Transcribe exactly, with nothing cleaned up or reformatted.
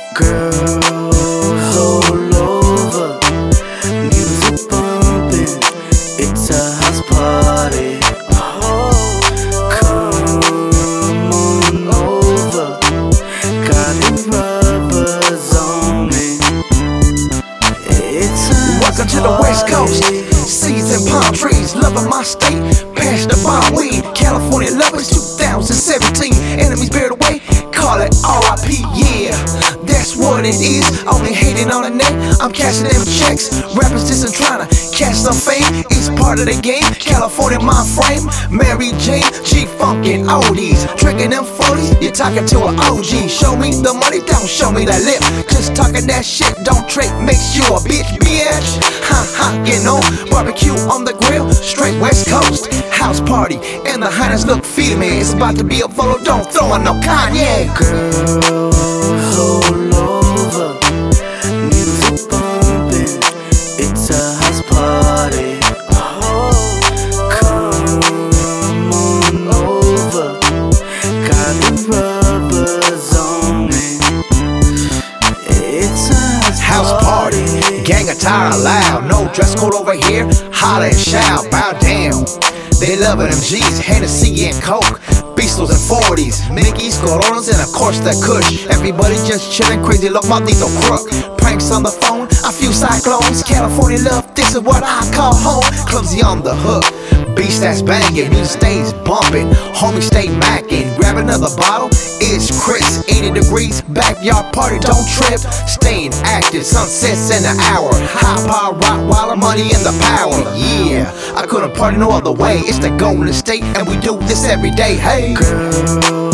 Girls all over, music bumping, it's a house party. Come on over, got the rubbers on me. It's a Welcome to the West Coast, seeds and palm trees, loving my state, passion about weed. California lovers, two thousand seventeen, enemies buried away, call it R I P, yeah, that's what it is. Only hating on the net, I'm cashing them checks. Rappers just ain't trying to catch some fame, it's part of the game. California my frame, Mary Jane, G-Funk and oldies, drinking them forties, you're talking to an O G. Show me the money, don't show me that lip. Just talking that shit, don't trade, makes you a bitch, bitch. Ha ha, getting on, barbecue on the grill, straight West Coast, house party, and the highness look feed me. It's about to be a photo, don't throw in no Kanye. girls all over, music bumping, it's a house party. Come on over, got the rubbers on me. It's a House party, gang attire loud, no dress code over here, holla and shout, bow down. They loving them G's, Hennessy and Coke, Beastos and forties, Mickeys, Coronas, and of course the Kush. Everybody just chillin', crazy look, maldito crook. Pranks on the phone, a few cyclones. California love, this is what I call home. Clumsy on the hook, beats that's banging, music stays bumping, homie stay macking. Grab another bottle, it's Chris, eighty degrees, backyard party, don't trip. Staying active, sunsets in the hour, high power, Rottweiler, money and the power. Yeah, I couldn't party no other way. It's the Golden State, and we do this every day. Hey, girl